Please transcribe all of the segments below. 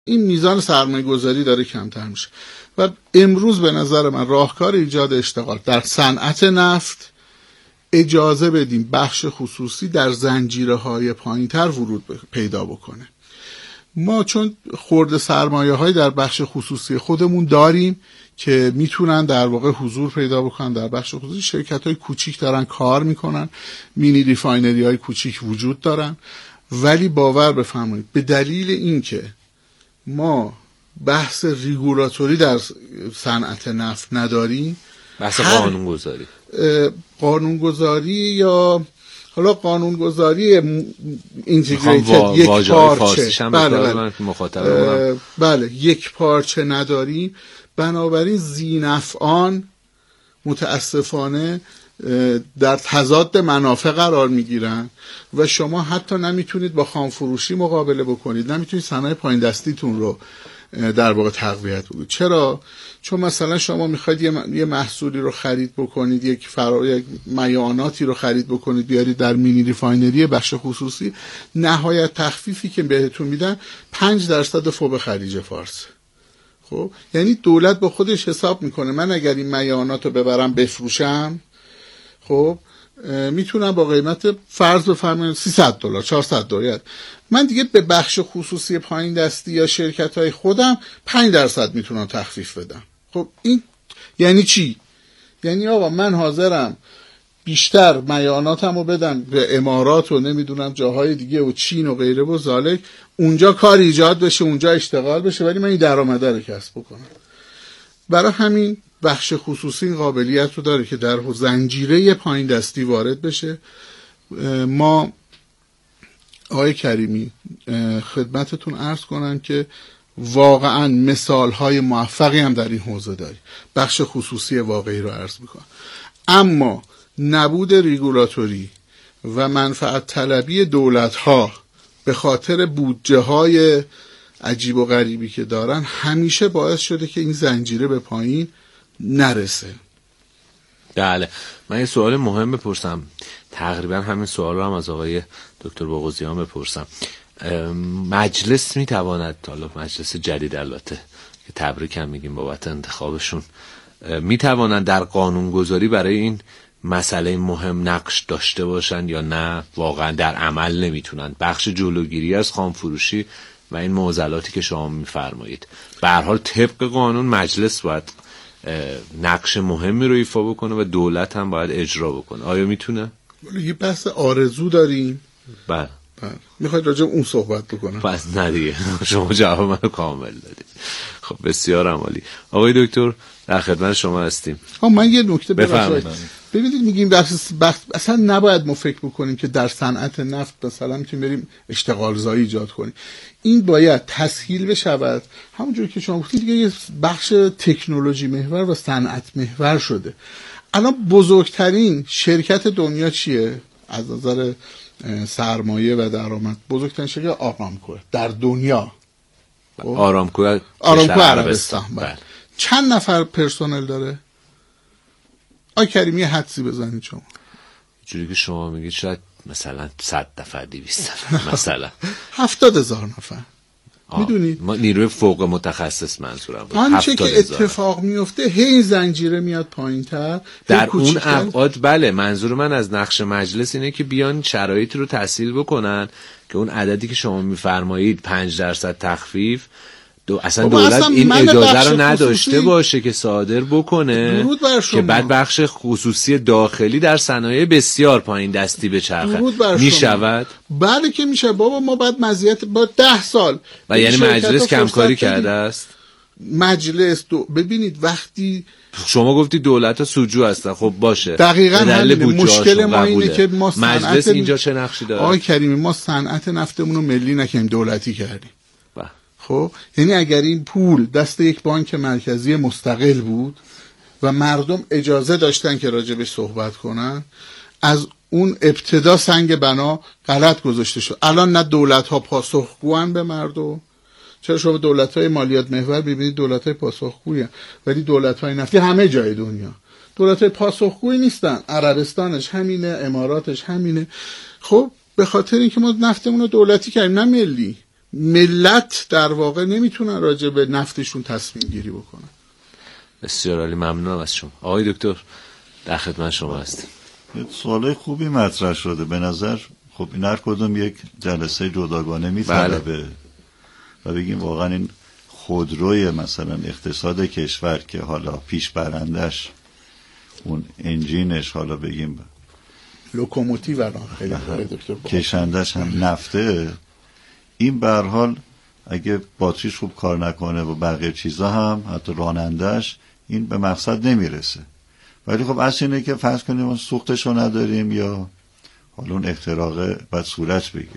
این میزان سرمایه گذاری داره کمتر میشه و امروز به نظر من راهکار ایجاد اشتغال در صنعت نفت اجازه بدیم بخش خصوصی در زنجیره‌های پایین‌تر ورود پیدا بکنه. ما چون خرد سرمایه‌های در بخش خصوصی خودمون داریم که میتونن در واقع حضور پیدا بکنن در بخش خصوصی. شرکت‌های کوچیک دارن کار میکنن، مینی ریفاینری‌های کوچیک وجود دارن، ولی باور بفرمایید به دلیل اینکه ما بحث ریگولاتوری در صنعت نفت نداریم، بحث قانونگذاری یا حالا قانونگذاری اینتگریتد یک پارچه، بله یک پارچه نداریم، بنابراین ذی‌نفعان متاسفانه در تضاد منافع قرار میگیرن و شما حتی نمیتونید با خامفروشی مقابله بکنید، نمیتونید صنایع پایین دستیتون رو در واقع تقویت بکنید. چرا؟ چون مثلا شما میخواید یه محصولی رو خرید بکنید، یک میعاناتی رو خرید بکنید بیارید در مینی ریفاینری بخش خصوصی، نهایت تخفیفی که بهتون میدن 5% فوق خلیج فارس. خب یعنی دولت با خودش حساب میکنه من اگر این میعانات رو ببرم بفروشم، خب میتونم با قیمت فرض بفرمایید $300 $400، من دیگه به بخش خصوصی پایین دستی یا شرکت‌های خودم 5% میتونم تخفیف بدم. خب این یعنی چی؟ یعنی آقا من حاضرم بیشتر میعاناتم رو بدم به امارات و نمیدونم جاهای دیگه و چین و غیره و ذالک، اونجا کار ایجاد بشه، اونجا اشتغال بشه، ولی من این درآمد رو کسب بکنم. برای همین بخش خصوصی این قابلیت رو داره که در زنجیره پایین دستی وارد بشه. ما آقای کریمی خدمتتون عرض کنم که واقعا مثالهای موفقی هم در این حوزه داری، بخش خصوصی واقعی رو عرض میکنم، اما نبود ریگولاتوری و منفعت طلبی دولت‌ها به خاطر بودجه‌های عجیب و غریبی که دارن همیشه باعث شده که این زنجیره به پایین نرسه. بله، من یه سوال مهم بپرسم، تقریبا همین سوال رو هم از آقای دکتر باغوزیان بپرسم. مجلس میتواند، حالا مجلس جدید البته که تبریک هم میگیم بابت انتخابشون، میتواند در قانونگذاری برای این مسئله مهم نقش داشته باشند یا نه واقعا در عمل نمیتونن؟ بخش جلوگیری از خامفروشی و این معضلاتی که شما میفرمایید، به هر حال طبق قانون مجلس باید نقش مهمی رو ایفا بکنه و دولت هم باید اجرا بکنه. آیا میتونه؟ یه بحث آرزو داریم. بله. میخواید راجع اون صحبت بکنم؟ پس نه دیگه، شما جواب منو کامل دادید. خب بسیار عالی. آقای دکتر در خدمت شما هستیم. من یه نکته بفرمایید. ببینید میگیم اصلا نباید ما فکر بکنیم که در صنعت نفت مثلا میتونیم بریم اشتغال زایی ایجاد کنیم. این باید تسهیل بشود. همونجوری که شما گفتید دیگه یه بخش تکنولوژی محور و صنعت محور شده. الان بزرگترین شرکت دنیا چیه از نظر سرمایه و درآمد؟ بزرگترین شرکت آرامکو در دنیا. آرامکو عربستان. چند نفر پرسنل داره؟ آی کریمی حدسی بزنید شما. جوری که شما میگید شاید مثلا 100 نفر 200 نفر مثلا 70,000 نفر. میدونید نیروی فوق متخصص منظورم بود. آنچه که اتفاق میفته هی زنجیره میاد پایین‌تر در اون ابعاد. بله، منظور من از نقش مجلس اینه که بیان شرایطی رو تسهیل بکنن که اون عددی که شما میفرمایید 5% تخفیف اصلا دولت این اجازه رو نداشته باشه که صادر بکنه که بعد بخش خصوصی داخلی در صنایع بسیار پایین دستی به چرخه میشود. بله که میشه بابا، ما بعد مزیت با 10 سال و یعنی مجلس کمکاری کرده است. مجلس ببینید وقتی شما گفتی دولت ها سوجو هستن، خب باشه دقیقاً مشکل ما اینه که ما مجلس اینجا چه نقشی داره؟ آقای کریمی ما صنعت نفتمون رو ملی نکنیم، دولتی کردیم. خب یعنی اگر این پول دست یک بانک مرکزی مستقل بود و مردم اجازه داشتن که راجبش صحبت کنن، از اون ابتدا سنگ بنا غلط گذاشته شد. الان نه دولت ها پاسخگوان به مردم. چرا شما دولت های مالیات محور ببینید دولت های پاسخگویی، ولی دولت های نفتی همه جای دنیا دولت های پاسخگویی نیستن. عربستانش همینه، اماراتش همینه. خب به خاطر اینکه ما نفتمون رو دولتی کردیم نه ملی. ملت در واقع نمیتونن راجع به نفتشون تصمیم گیری بکنن. بسیار عالی، ممنونم از شما. آقای دکتر در خدمت شما هستیم. سوال خوبی مطرح شده به نظر. خب این هر کدوم یک جلسه جداگانه میطلبه و بگیم واقعا این خودروی مثلا اقتصاد کشور که حالا پیش برندش اون انجینش حالا بگیم لوکوموتیو الان خیلی دکتر کشندش هم نفته، این به هر حال اگه باتریش خوب کار نکنه و بقیه چیزا هم حتی رانندش این به مقصد نمیرسه. ولی خب اصل اینه که فرض کنیم ما سوختش رو نداریم یا حالا اون اختراقه باید صورت بگیر.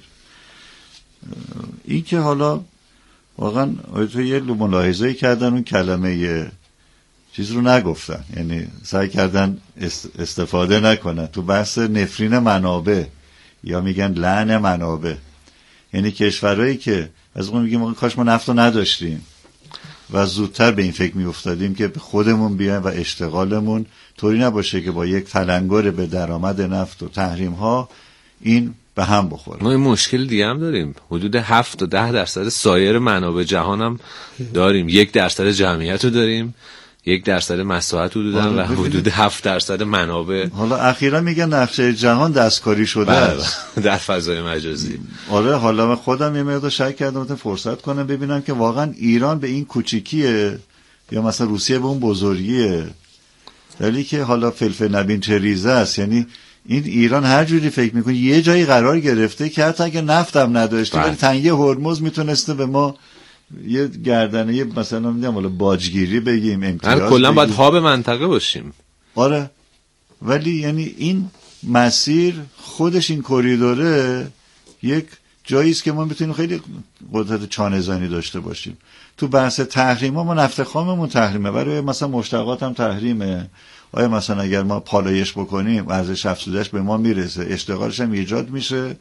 این که حالا واقعا تو یه ملاحظه‌ای کردن اون کلمه یه چیز رو نگفتن، یعنی سعی کردن استفاده نکنن تو بحث نفرین منابع یا میگن لعن منابع. یعنی کشورهایی که از اون میگیم کاش ما نفت رو نداشتیم و زودتر به این فکر میافتادیم که خودمون بیایم و اشتغالمون طوری نباشه که با یک تلنگر به درآمد نفت و تحریم ها این به هم بخوره. ما این مشکل دیگه هم داریم، حدود 7 تا 10% سایر منابع جهان هم داریم، 1% جمعیت رو داریم، 1% مساحت حدود و حدود 7% منابع. حالا اخیرا میگن نقشه جهان دستکاری شده است در فضای مجازی. آره حالا من خودم یه مقدار شک کردم تا فرصت کنم ببینم که واقعا ایران به این کوچیکیه یا مثلا روسیه به اون بزرگیه، ولی که حالا فلفل نبین چه ریزه است. یعنی این ایران هر جوری فکر میکنه یه جایی قرار گرفته که حتی اگه نفتم نداشته ولی تنگه هرمز میتونسته به ما یه گردنه یه مثلا میگم ولی باجگیری بگیم امتیاز بگیم، کلا باید هاب منطقه باشیم. آره ولی یعنی این مسیر خودش این کریدوره یک جایی است که ما میتونیم خیلی قدرت چانه‌زنی داشته باشیم. تو بحث تحریم ما نفت خاممون تحریمه، برای مثلا مشتقات هم تحریمه. آیا مثلا اگر ما پالایش بکنیم ارزش افزوده‌اش به ما میرسه، اشتغالش هم ایجاد میشه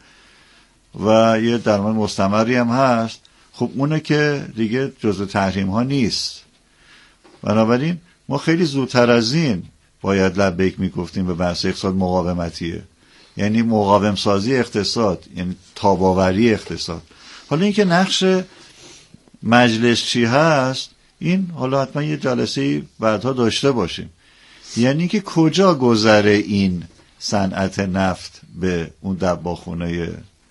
و یه درآمد مستمری هم هست، خب اونه که دیگه جزء تحریم ها نیست. بنابراین ما خیلی زودتر از این باید لبیک میگفتیم به بحث اقتصاد مقاومتیه، یعنی مقاوم سازی اقتصاد، یعنی تاباوری اقتصاد. حالا اینکه نقش مجلس چی هست این حالا حتما یه جلسه بعدها داشته باشیم. یعنی که کجا گذره این صنعت نفت به اون دباخونه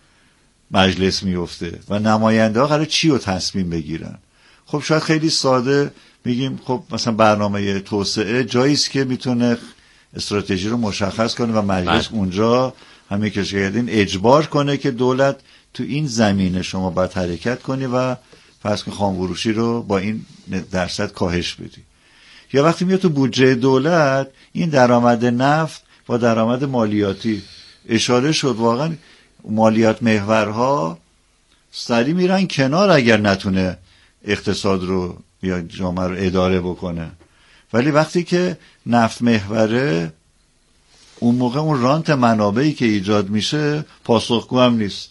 مجلس میفته و نماینده ها قراره چی رو تصمیم بگیرن. خب شاید خیلی ساده میگیم خب مثلا برنامه توسعه جاییست که میتونه استراتژی رو مشخص کنه و مجلس اونجا همه کشورین اجبار کنه که دولت تو این زمینه شما باید حرکت کنی و فرض کن خامفروشی رو با این درصد کاهش بدی. یا وقتی میاد تو بودجه دولت این درآمد نفت با درآمد مالیاتی اشاره شد، واقعا مالیات محورها سری میرن کنار اگر نتونه اقتصاد رو یا جامعه رو اداره بکنه. ولی وقتی که نفت محوره اون موقع اون رانت منابعی که ایجاد میشه پاسخگو هم نیست.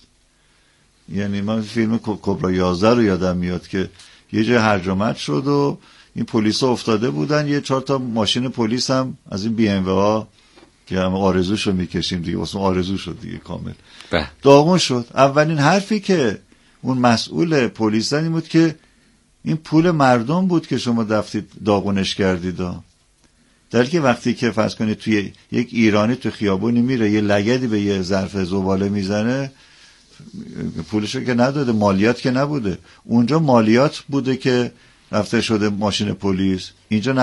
یعنی من فیلم کبرا 11 رو یادم میاد که یه جای هرج و مرج شد و این پلیس ها افتاده بودن، یه 4 تا ماشین پلیس هم از این BMW ها که هم آرزوشو میکشیم دیگه، واسه آرزو شد دیگه کامل داغون شد. اولین حرفی که اون مسئول پلیس این بود که این پول مردم بود که شما دفتید داغونش کردید. در که وقتی که فرض کنید توی یک ایرانی تو خیابونی میره یه لگدی به یه ظرف زباله میزنه، پولشو که نداده، مالیات که نبوده. اونجا مالیات بوده که رفته شده ماشین پلیس، اینجا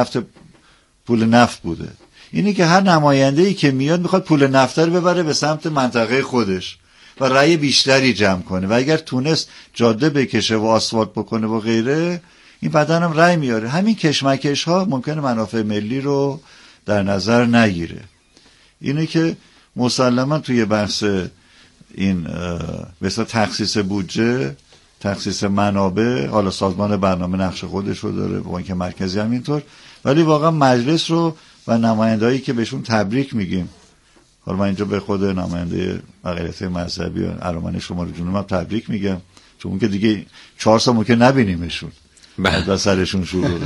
پول نفت بوده. اینی که هر نماینده‌ای که میاد میخواد پول نفت رو ببره به سمت منطقه خودش و رأی بیشتری جمع کنه و اگر تونست جاده بکشه و آسفالت بکنه و غیره این بدن هم رأی میاره. همین کشمکش ها ممکنه منافع ملی رو در نظر نگیره. اینه که مسلما توی بحث این مثلا تخصیص بودجه، تخصیص منابع، حالا سازمان برنامه نقش خودش رو داره، بانک مرکزی همینطور، ولی واقعا مجلس رو و نمایندهایی که بهشون تبریک میگیم، حالا من اینجا به خود نماینده اقلیت مذهبی و ارامن شمال جنوب هم تبریک میگم، چون اون که دیگه 4 سال ممکن نبینیمشون بعد سرشون شروعه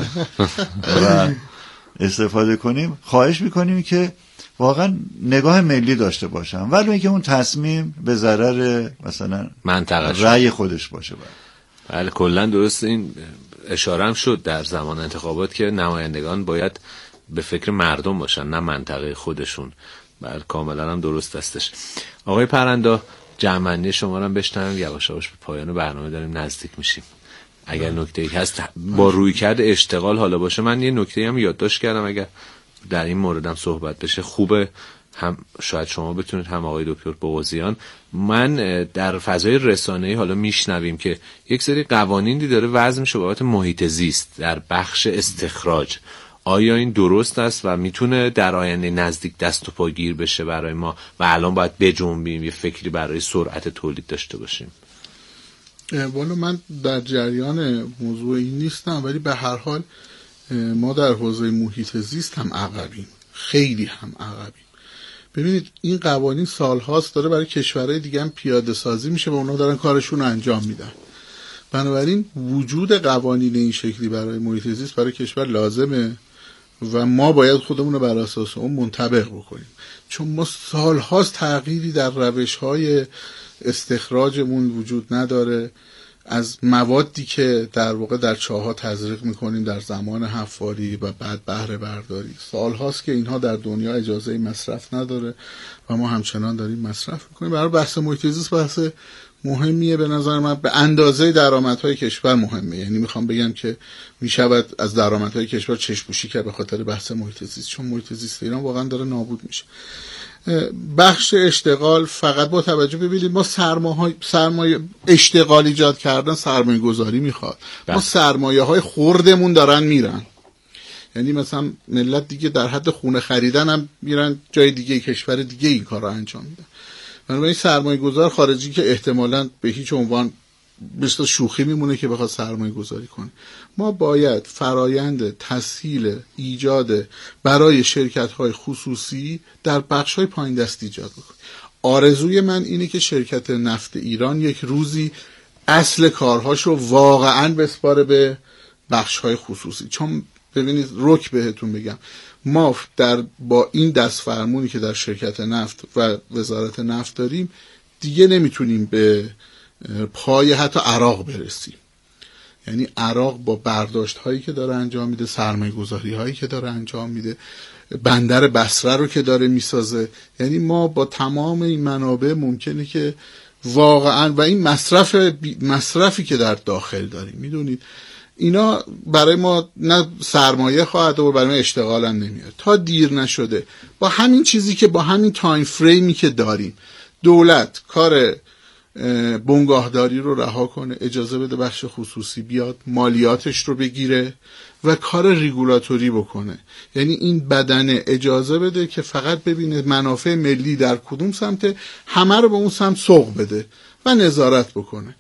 و استفاده کنیم. خواهش میکنیم که واقعا نگاه ملی داشته باشن، ولی اینکه اون تصمیم به ضرر مثلا منطقه رأی خودش باشه. بله کلا درست. این اشاره هم شد در زمان انتخابات که نمایندگان باید به فکر مردم باشن نه منطقه خودشون. بله کاملا هم درست هستش. آقای پرندا جمعنی شما رو هم بشنویم، یواش یواش به پایان برنامه داریم نزدیک میشیم. اگر نکته‌ای هست با رویکرد اشتغال حالا باشه، من یه نکته‌ای هم یادداشت کردم اگر در این موردم صحبت بشه خوبه، هم شاید شما بتونید هم آقای دکتر بغوزیان. من در فضای رسانه‌ای حالا میشنویم که یک سری قوانینی داره وضع میشه بابت محیط زیست در بخش استخراج. آیا این درست است و میتونه در آینده نزدیک دست و پاگیر بشه برای ما و الان باید بجنبیم یه فکری برای سرعت تولید داشته باشیم؟ والا من در جریان موضوع این نیستم، ولی به هر حال ما در حوزه محیط زیست هم عقبیم، خیلی هم عقبیم. ببینید این قوانین سالهاست داره برای کشورهای دیگه هم پیاده سازی میشه و اونا دارن کارشون رو انجام میدن. بنابراین وجود قوانین این شکلی برای محیط زیست برای کشور لازمه و ما باید خودمون رو بر اساس اون منطبق بکنیم، چون ما سالهاست تغییری در روش‌های استخراجمون وجود نداره. از موادی که در واقع در چاه‌ها تزریق میکنیم در زمان حفاری و بعد بهره برداری، سالهاست که اینها در دنیا اجازه مصرف نداره و ما همچنان داریم مصرف میکنیم. برای بحث محیط زیست بحث مهمیه به نظر من، به اندازه درآمدهای کشور مهمه. یعنی میخوام بگم که میشود از درآمدهای کشور چشم‌پوشی کرد به خاطر بحث محیط زیست، چون محیط زیست ایران واقعا داره نابود میشه. بخش اشتغال فقط با توجه ببینید ما سرمایه اشتغال ایجاد کردن سرمایه گذاری میخواد. ما سرمایه های خوردمون دارن میرن، یعنی مثلا ملت دیگه در حد خونه خریدن هم میرن جای دیگه، کشور دیگه این کار رو انجام میدن. بنابراین سرمایه گذار خارجی که احتمالاً به هیچ عنوان مثل شوخی میمونه که بخواد سرمایه گذاری کنه. ما باید فرایند تسهیل ایجاد برای شرکت‌های خصوصی در بخش‌های پایین دستی ایجاد بکنیم. آرزوی من اینه که شرکت نفت ایران یک روزی اصل کارهاشو واقعاً بسپاره به بخش‌های خصوصی. چون ببینید رک بهتون بگم، ما با این دست فرمونی که در شرکت نفت و وزارت نفت داریم دیگه نمیتونیم به پای حتی عراق برسیم. یعنی عراق با برداشت هایی که داره انجام میده، سرمایه گذاری هایی که داره انجام میده، بندر بصره رو که داره میسازه، یعنی ما با تمام این منابع ممکنه که واقعا و این مصرفی که در داخل داریم، میدونید اینا برای ما نه سرمایه خواهد و برای ما اشتغال هم نمیاد تا دیر نشده. با همین چیزی که با همین تایم فریمی که داریم دولت کار بنگاهداری رو رها کنه، اجازه بده بخش خصوصی بیاد مالیاتش رو بگیره و کار ریگولاتوری بکنه. یعنی این بدنه اجازه بده که فقط ببینه منافع ملی در کدوم سمته، همه رو به اون سمت سوق بده و نظارت بکنه.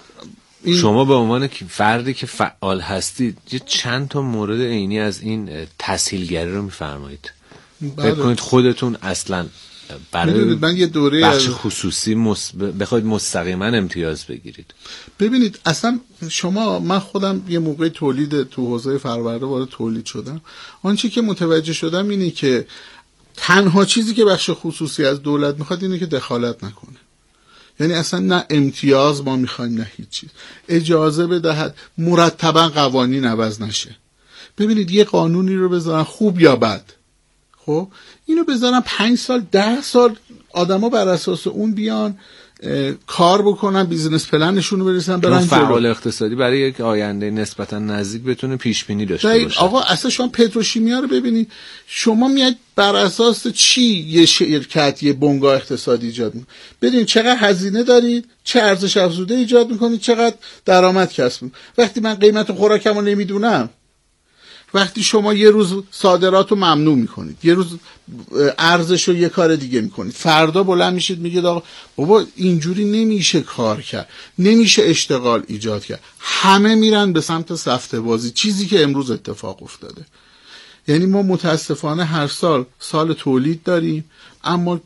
شما به عنوان فردی که فعال هستید چند تا مورد عینی از این تسهیلگری رو میفرمایید؟ فکر کنید خودتون اصلا برای من یه دوره بخش خصوصی بخواید مستقیما امتیاز بگیرید؟ ببینید اصلا من خودم یه موقع تولید تو حوزه فرآورده وارد تولید شدم. آنچه که متوجه شدم اینه که تنها چیزی که بخش خصوصی از دولت میخواد اینه که دخالت نکنه. یعنی اصلا نه امتیاز ما میخوایم نه هیچ چیز، اجازه بدهد مرتبا قوانین عوض نشه. ببینید یه قانونی رو بذارن خوب یا بد، خب اینو بذارن 5 سال 10 سال آدما بر اساس اون بیان کار بکنن، بیزینس پلنشون رو برسن برن جلو. فعال اقتصادی برای یک آینده نسبتا نزدیک بتونه پیش بینی داشته باشه. آقا اصلا شما پتروشیمیا رو ببینید، شما میاد بر اساس چی یه شرکت یه بنگاه اقتصادی ایجاد میکنید؟ ببینید چقدر هزینه دارید، چه ارزش افزوده ایجاد میکنید، چقدر درآمد کسب میکنید. وقتی من قیمت خوراکمو نمیدونم، وقتی شما یه روز صادرات رو ممنوع میکنید، یه روز ارزش رو یه کار دیگه میکنید، فردا بلند میشید میگید آقا بابا اینجوری نمیشه کار کرد، نمیشه اشتغال ایجاد کرد، همه میرن به سمت سفته بازی، چیزی که امروز اتفاق افتاده. یعنی ما متاسفانه هر سال تولید داریم، اما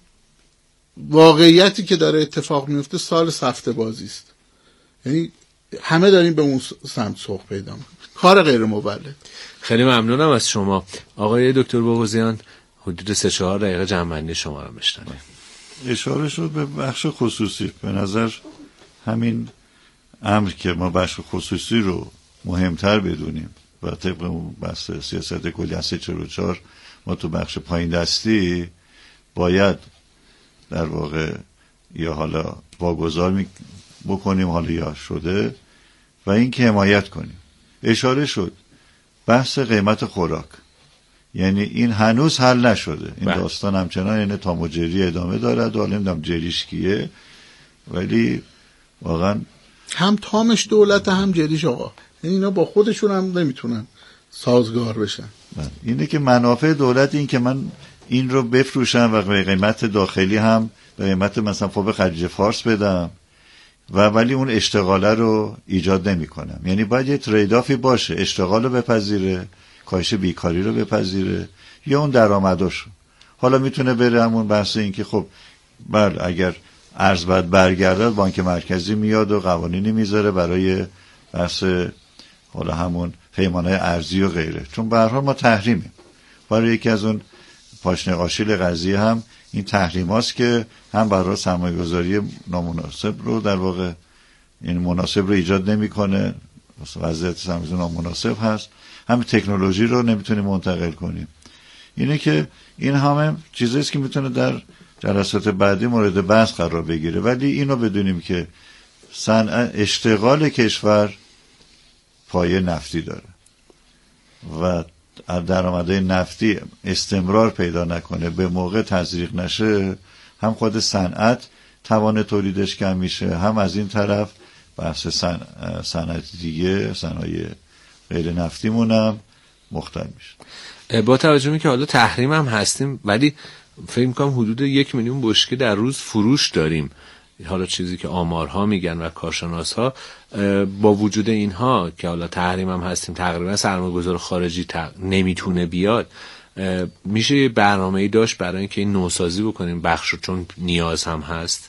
واقعیتی که داره اتفاق میفته سال سفته بازی است. یعنی همه داریم به اون سمت سوق پیدا میکنیم، کار غیر مولد. خیلی ممنونم از شما آقای دکتر بغوزیان. حدود 3-4 دقیقه جمع‌بندی شما رو بشنویم. اشاره شد به بخش خصوصی. به نظر همین امر که ما بخش خصوصی رو مهمتر بدونیم و طبق اون بحث سیاست کلی از 44 ما تو بخش پایین دستی باید در واقع یا حالا واگذار بکنیم حالا یا شده و این که حمایت کنیم. اشاره شد بحث قیمت خوراک، یعنی این هنوز حل نشده، این داستان همچنان اینه تام و جری ادامه دارد و حالا نمیدونم جریش کیه، ولی واقعا هم تامش دولت هم جریش آقا، یعنی اینا با خودشون هم نمیتونن سازگار بشن. اینه که منافع دولت این که من این رو بفروشم و به قیمت داخلی هم به قیمت مثلا فوق خلیج فارس بدم و ولی اون اشتغاله رو ایجاد نمی کنم. یعنی باید یه تریدافی باشه، اشتغال رو بپذیره، کاهش بیکاری رو بپذیره یا اون درآمداش. حالا میتونه بره همون بحث این که خب بله اگر ارز باید برگردد بانک مرکزی میاد و قوانینی میذاره برای بحث حالا همون پیمانه ارزی و غیره، چون به هر حال ما تحریمیم. برای یکی از اون پاشنه قاشیل قضیه هم این تحریم هاست که هم برای سرمایه گذاری نامناسب رو در واقع این مناسب رو ایجاد نمی کنه، وضعیت سرمایه نامناسب هست، هم تکنولوژی رو نمیتونیم منتقل کنیم. اینه که این همه چیزاییست که میتونه در جلسات بعدی مورد بحث قرار بگیره، ولی اینو بدونیم که صنعت اشتغال کشور پایه نفتی داره و درآمدهای نفتی استمرار پیدا نکنه، به موقع تزریق نشه، هم خود صنعت توان تولیدش کم میشه، هم از این طرف بحث صنعت دیگه صنایع غیر نفتیمونم مختل میشه. با توجه به که حالا تحریم هم هستیم ولی فکر می‌کنم حدود 1 میلیون بشکه در روز فروش داریم، حالا چیزی که آمارها میگن و کارشناسها. با وجود اینها که حالا تحریم هم هستیم، تقریبا سرمایه‌گذار خارجی نمیتونه بیاد، میشه یه برنامه‌ای داشت برای اینکه این نوسازی بکنیم بخشو، چون نیاز هم هست.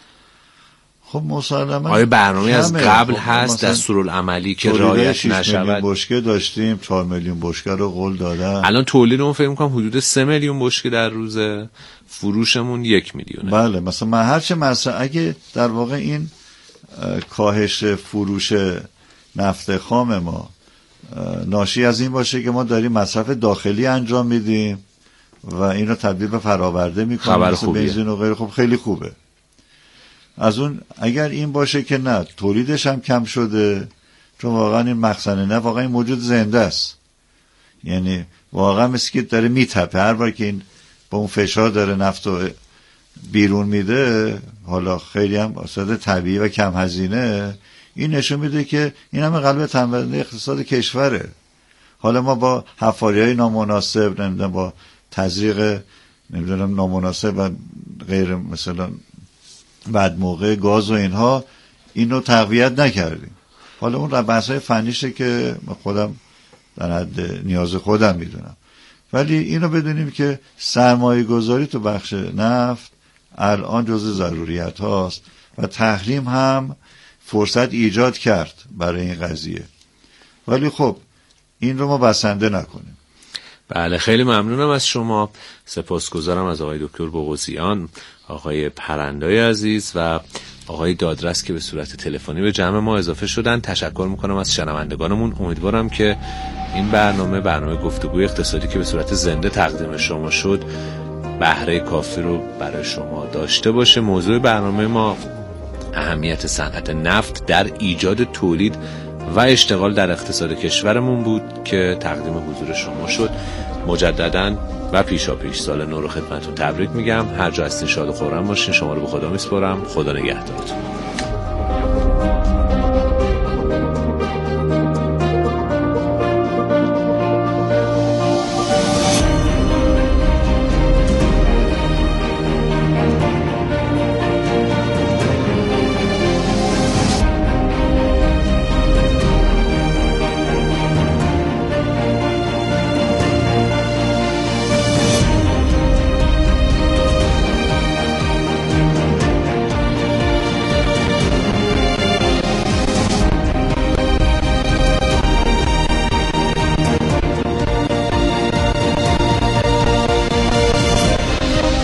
خب مسلماً آیا برنامه از قبل هست دستورالعملی که رعایت نشود؟ 6 میلیون بشکه داشتیم، 4 میلیون بشکه رو قول دادن. الان تولیدمون فکر می‌کنم حدود 3 میلیون بشکه در روز، فروشمون 1 میلیونه. بله مثلا من هرچه مثلا اگه در واقع این کاهش فروش نفت خام ما ناشی از این باشه که ما داریم مصرف داخلی انجام میدیم و این رو تبدیل به فرآورده میکنیم مثل بنزین و غیره، خب خیلی خوبه. از اون اگر این باشه که نه تولیدش هم کم شده، چون واقعا این مخزن نه واقعا این موجود زنده است، یعنی واقعا مثل که داره میتپه، هر بار که این با اون فشار داره نفت رو بیرون میده، حالا خیلی هم اصلا طبیعی و کم هزینه، این نشون میده که این همه قلب تنبلی اقتصاد کشوره. حالا ما با حفاریهای نامناسب، نمیدونم با تزریق نمیدونم نامناسب و غیر مثلا بعد موقع گاز و اینها اینو تقویت نکردیم. حالا اون بحث‌های فنیشه که خودم در حد نیاز خودم میدونم، ولی اینو بدونیم که سرمایه گذاری تو بخش نفت الان جزء ضروریات هاست و تحریم هم فرصت ایجاد کرد برای این قضیه، ولی خب این رو ما بسنده نکنیم. بله خیلی ممنونم از شما، سپاسگزارم از آقای دکتر بغوزیان، آقای پرندای عزیز و آقای دادرس که به صورت تلفنی به جمع ما اضافه شدن. تشکر میکنم از شنوندگانمون. امیدوارم که این برنامه گفتگوی اقتصادی که به صورت زنده تقدیم شما شد بهره کافی رو برای شما داشته باشه. موضوع برنامه ما اهمیت صنعت نفت در ایجاد تولید و اشتغال در اقتصاد کشورمون بود که تقدیم حضور شما شد. مجدداً و پیشاپیش سال نو رو خدمتتون تبریک میگم. هر جا هستین شاد و خرم باشین. شما رو به خدا میسپارم. خدا نگهدارتون.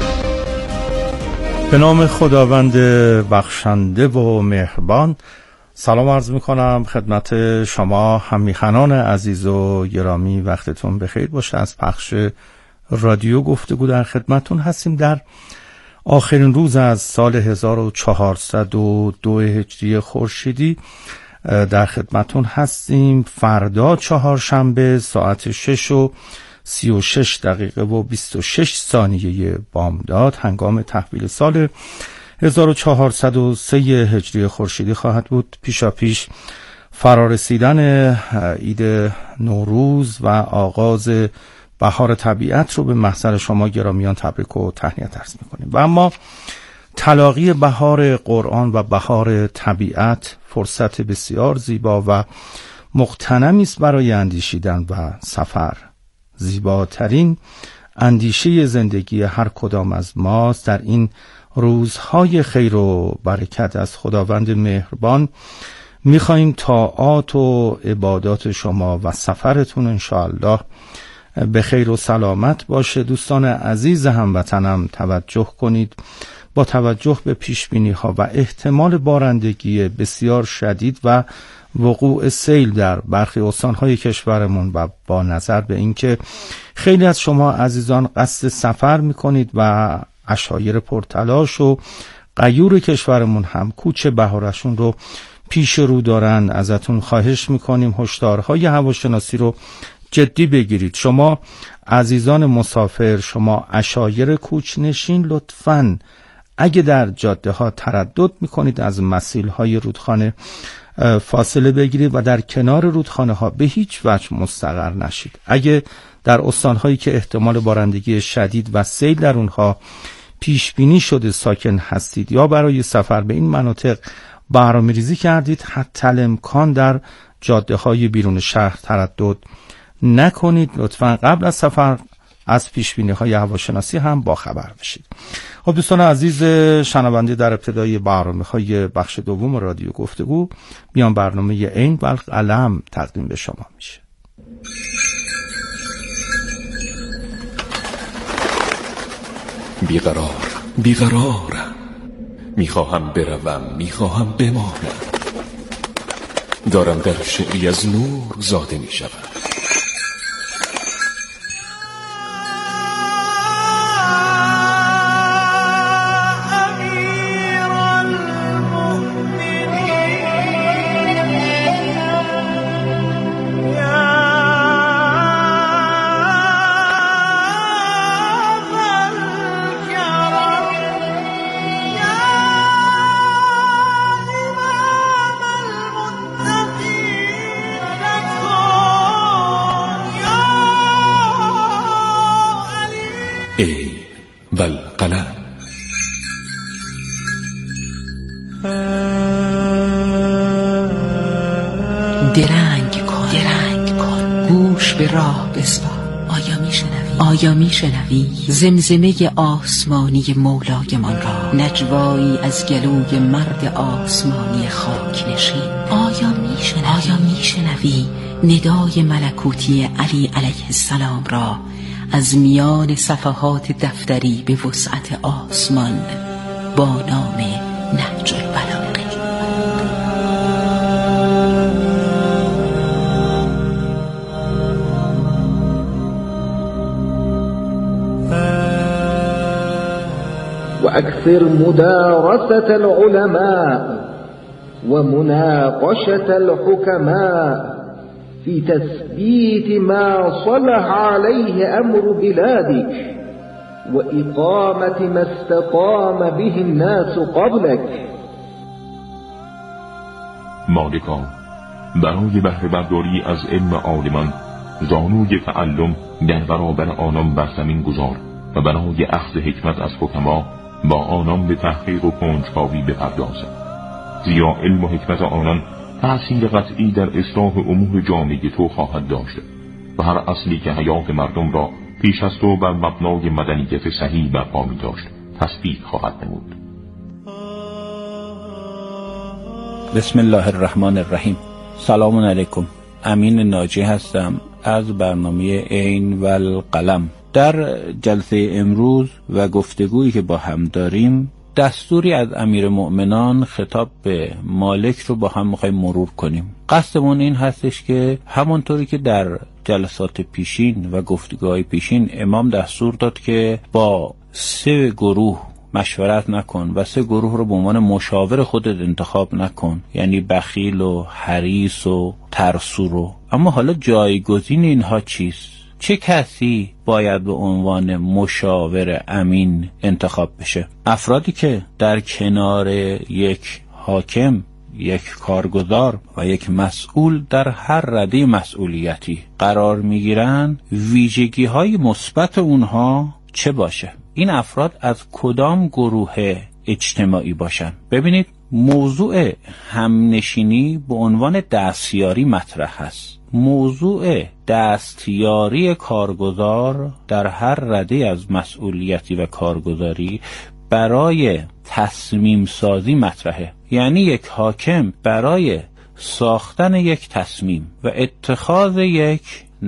به نام خداوند بخشنده و مهربان. سلام عرض میکنم خدمت شما هممیهنان عزیز و گرامی، وقتتون بخیر باشه. از پخش رادیو گفتگو در خدمتون هستیم. در آخرین روز از سال 1402 هجری خورشیدی در خدمتون هستیم. فردا چهارشنبه ساعت 6:36 و 26 بامداد هنگام تحویل سال 1403 هجری خورشیدی خواهد بود. پیشاپیش فرارسیدن عید نوروز و آغاز بهار طبیعت رو به محضر شما گرامیان تبریک و تهنیت عرض می‌کنیم. و اما تلاقی بهار قرآن و بهار طبیعت فرصت بسیار زیبا و مغتنمی است برای اندیشیدن و سفر. زیباترین اندیشه زندگی هر کدام از ماست. در این روزهای خیر و برکت از خداوند مهربان می‌خوایم طاعات و عبادات شما و سفرتون انشاءالله به خیر و سلامت باشه. دوستان عزیز هموطنم توجه کنید، با توجه به پیشبینی‌ها و احتمال بارندگی بسیار شدید و وقوع سیل در برخی استان‌های کشورمون و با نظر به اینکه خیلی از شما عزیزان قصد سفر می‌کنید و عشایر پرتلاش و غیور کشورمون هم کوچه بهارشون رو پیش رو دارن، ازتون خواهش می‌کنیم هشدارهای هواشناسی رو جدی بگیرید. شما عزیزان مسافر، شما عشایر کوچنشین، لطفاً اگه در جاده ها تردد میکنید از مسیل‌های رودخانه فاصله بگیرید و در کنار رودخانه ها به هیچ وجه مستقر نشید. اگه در استان‌هایی که احتمال بارندگی شدید و سیل در اونها پیش بینی شده ساکن هستید یا برای سفر به این مناطق برنامه‌ریزی کردید، حتی الامکان در جاده های بیرون شهر تردد نکنید. لطفاً قبل از سفر از پیشبینی‌های هواشناسی هم با خبر بشید. خب دوستان عزیز شنونده، در ابتدای برنامه‌های بخش دوم رادیو گفتگو میان برنامه عین و قلم تقدیم به شما میشه. بیقرارم، میخواهم بروم، میخواهم بمانم، دارم در شعری از نور زاده میشوم. والقلم. درنگ کن گوش به راه بسپار. آیا میشنوی زمزمه آسمانی مولایمان را، نجوایی از گلوی مرد آسمانی خاک نشین؟ آیا میشنوی ندای ملکوتی علی علیه السلام را از میان صفحات دفتری به وسعت آسمان با نام نهج البلاغه؟ وأكثر مدارسة العلماء ومناقشة الحكماء في تثبيت ما صلح عليه أمر بلادك وإقامة ما استقام به الناس قبلك. مالکان، برای بهره برداری از علم عالمان زانوی تعلم در برابر آنان بر زمین گذار و برای اخذ حکمت از حکما با آنان به تحقیق و کنجکاوی بپردازد، زیرا علم و حکمت آنان تأثیر قطعی در اصلاح امور جامعه تو خواهد داشت و هر اصلی که حیات مردم را پیش از تو بر مبنای مدنیت صحیح برپا می داشت تثبیت خواهد نمود. بسم الله الرحمن الرحیم. سلام علیکم. امین ناجی هستم از برنامه عین و قلم. در جلسه امروز و گفتگویی که با هم داریم دستوری از امیرالمؤمنان خطاب به مالک رو با هم می‌خوایم مرور کنیم. قصدمون این هستش که همونطوری که در جلسات پیشین و گفتگوهای پیشین امام دستور داد که با 3 گروه مشورت نکن و 3 گروه رو به عنوان مشاور خودت انتخاب نکن، یعنی بخیل و حریص و ترسو رو. اما حالا جایگزین اینها چیست؟ چه کسی باید به عنوان مشاور امین انتخاب بشه؟ افرادی که در کنار یک حاکم، یک کارگزار و یک مسئول در هر رده مسئولیتی قرار میگیرن، ویژگی های مثبت اونها چه باشه؟ این افراد از کدام گروه اجتماعی باشن؟ ببینید، موضوع همنشینی به عنوان دستیاری مطرح هست. موضوع دستیاری کارگزار در هر رده از مسئولیتی و کارگزاری برای تصمیم سازی مطرحه. یعنی یک حاکم برای ساختن یک تصمیم و اتخاذ یک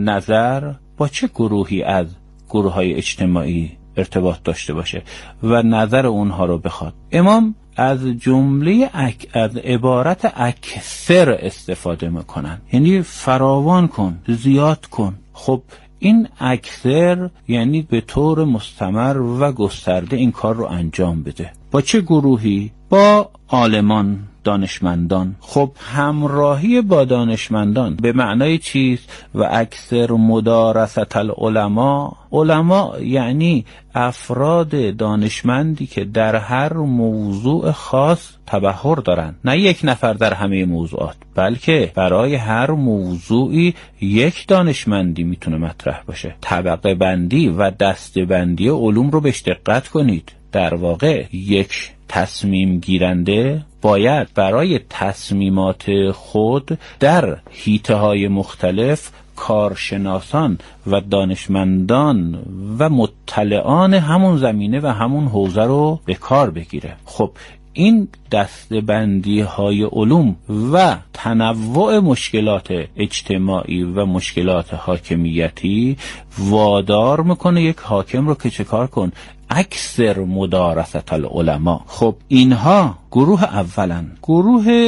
نظر با چه گروهی از گروه‌های اجتماعی ارتباط داشته باشه و نظر اونها رو بخواد. امام از جمله از عبارت اکثر استفاده میکنن، یعنی فراوان کن، زیاد کن. خب این اکثر یعنی به طور مستمر و گسترده این کار رو انجام بده. با چه گروهی؟ با عالمان، دانشمندان. خب همراهی با دانشمندان به معنای چیست؟ و اکثر مدارست العلماء. علما یعنی افراد دانشمندی که در هر موضوع خاص تبحر دارن، نه یک نفر در همه موضوعات، بلکه برای هر موضوعی یک دانشمندی میتونه مطرح باشه. طبقه بندی و دسته بندی علوم رو بهش دقت کنید. در واقع یک تصمیم گیرنده باید برای تصمیمات خود در حیطه‌های مختلف کارشناسان و دانشمندان و مطلعان همون زمینه و همون حوزه رو به کار بگیره. خب این دسته‌بندی های علوم و تنوع مشکلات اجتماعی و مشکلات حاکمیتی وادار میکنه یک حاکم رو که چه کار کن؟ اکثر مدارست العلماء. خب اینها گروه اولن. گروه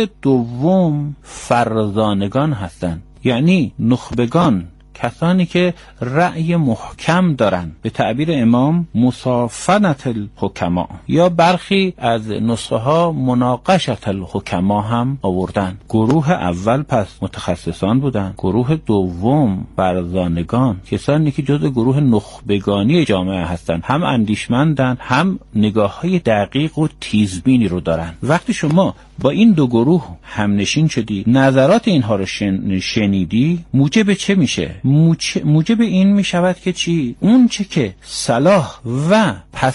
دوم فرزانگان هستن، یعنی نخبگان، کسانی که رأی محکم دارن، به تعبیر امام مصافنت الحکما، یا برخی از نسخه ها مناقشت الحکما هم آوردن. گروه اول پس متخصصان بودن، گروه دوم فرزانگان، کسانی که جزء گروه نخبگانی جامعه هستن، هم اندیشمندن، هم نگاه های دقیق و تیزبینی رو دارن. وقتی شما با این دو گروه همنشین شدی، نظرات اینها رو شنیدی، موجب چه میشه؟ موجب این میشود که چی؟ اون چه که صلاح و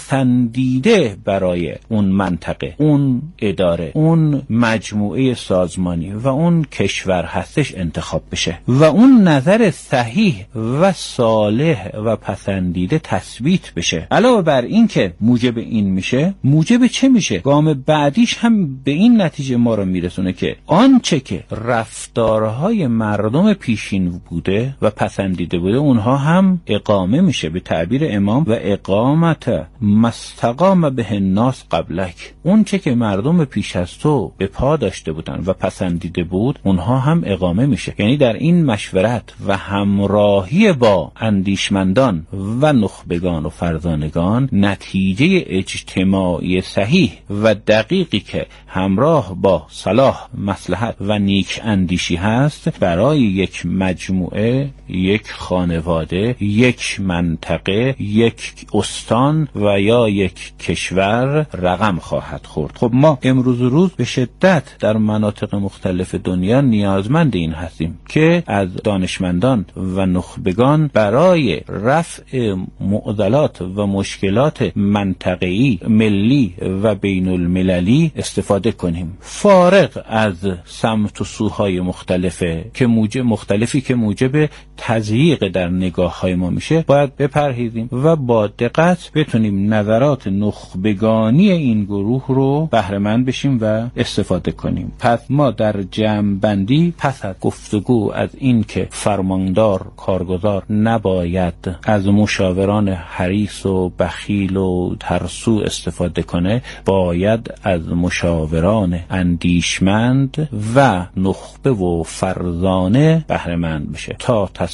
پسندیده برای اون منطقه، اون اداره، اون مجموعه سازمانی و اون کشور هستش انتخاب بشه و اون نظر صحیح و صالح و پسندیده تثبیت بشه. علاوه بر این که موجب این میشه، موجب چه میشه؟ گام بعدیش هم به این نتیجه ما رو میرسونه که آنچه که رفتارهای مردم پیشین بوده و پسندیده بوده، اونها هم اقامه میشه. به تعبیر امام و اقامت مستقام به الناس قبلک، اون چه که مردم پیش از تو به پا داشته بودن و پسندیده بود، اونها هم اقامه میشه. یعنی در این مشورت و همراهی با اندیشمندان و نخبگان و فرزانگان، نتیجه اجتماعی صحیح و دقیقی که همراه با صلاح، مصلحت و نیک اندیشی هست، برای یک مجموعه، یک خانواده، یک منطقه، یک استان و یا یک کشور رقم خواهد خورد. خب ما امروز روز به شدت در مناطق مختلف دنیا نیازمند این هستیم که از دانشمندان و نخبگان برای رفع معضلات و مشکلات منطقه‌ای، ملی و بین المللی استفاده کنیم، فارغ از سمت و سوهای مختلفی که موجب تضییق در نگاه های ما میشه باید بپرهیزیم و با دقت بتونیم نظرات نخبگانی این گروه رو بهره مند بشیم و استفاده کنیم. پس ما در جمع بندی پس از گفتگو از این که فرماندار کارگزار نباید از مشاوران حریص و بخیل و ترسو استفاده کنه، باید از مشاوران اندیشمند و نخبه و فرزانه بهره مند بشه تا